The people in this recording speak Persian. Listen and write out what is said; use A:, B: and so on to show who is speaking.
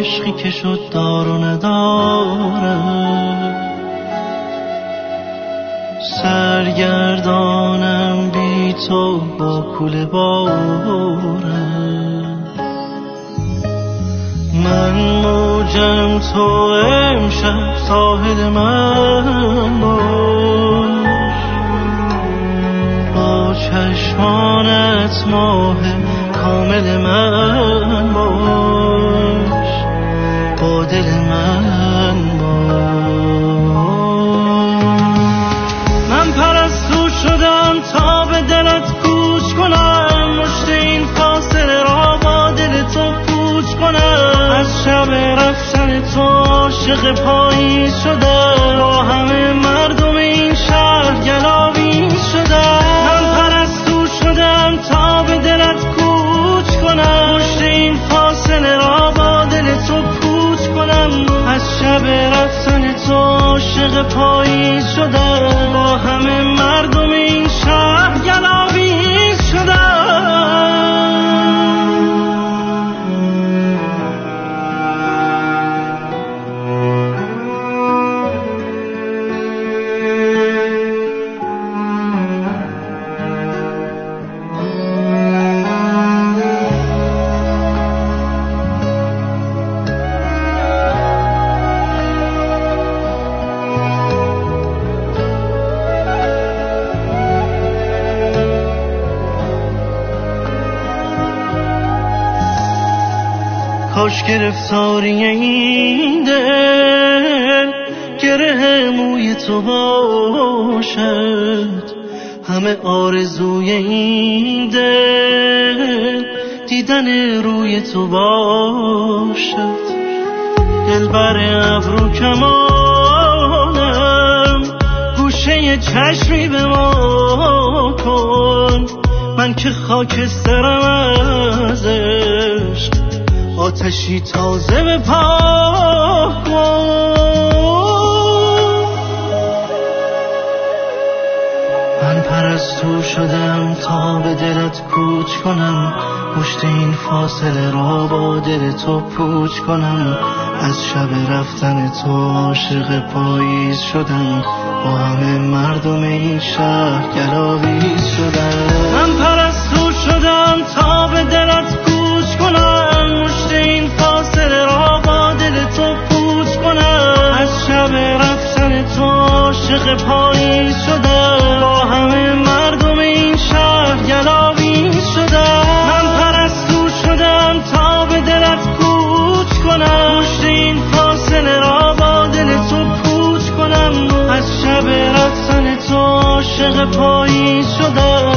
A: عشقی که شد دار و نداره، سرگردانم بی تو با کوله باره. من موجم تو امشب ساحل من باش، با چشمانت ماه کامل من باش، با دل من باش. من پرستو شدم تا به دلت کوچ کنم، مشت این فاصله را با دل تو پوچ کنم. از شب رفتن تو عاشق پاییز شدم، با همه مردم این شهر گلاویز شدم. من پرستو شدم تا به دلت کوچ کنم، مشت این فاصله را با دل تو پوچ کنم. از شب رفتن تو عاشق پاییز شدم، با همه مردم این شهر گلاویز شدم. کاش گرفتاری این دل گره موی تو باشد، همه آرزوی این دل دیدن روی تو باشد. دلبر ابرو کمانم، گوشه چشمی به ما کن. من که خاکسترم از عشق، آتشی تازه به پا کن. من پرستو شدم تا به دلت کوچ کنم، مشت این فاصله را با دل تو پوچ کنم. از شب رفتن تو عاشق پاییز شدم، با همه مردم این شهر گلاویز شدم. من پرستو شدم تا به دلت کوچ کنم، مشت این فاصله را با دل تو پوچ کنم. از شب رفتن تو عاشق پاییز شدم، با همه مردم این شهر گلاویز شدم. من پرستو شدم تا به دلت کوچ کنم، مشت این فاصله را با دل تو پوچ کنم. از شب رفتن تو عاشق پاییز شدم،